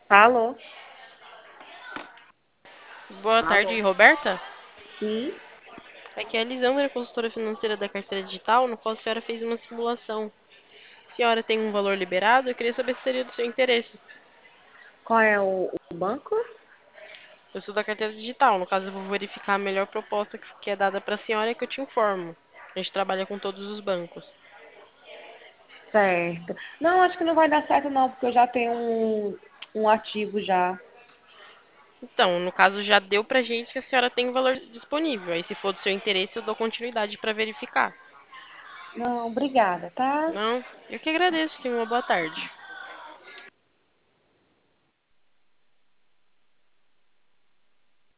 Alô? Boa tarde, Alô? Roberta. Sim? Aqui é a Lisandra, consultora financeira da carteira digital, no qual a senhora fez uma simulação. A senhora tem um valor liberado, eu queria saber se seria do seu interesse. Qual é o banco? Eu sou da carteira digital, no caso eu vou verificar a melhor proposta que é dada para a senhora e que eu te informo. A gente trabalha com todos os bancos. Certo. Não, acho que não vai dar certo não, porque eu já tenho um ativo já. Então, no caso já deu pra gente que a senhora tem o valor disponível. Aí se for do seu interesse, eu dou continuidade para verificar. Não, obrigada, tá? Não? Eu que agradeço, tenha uma boa tarde.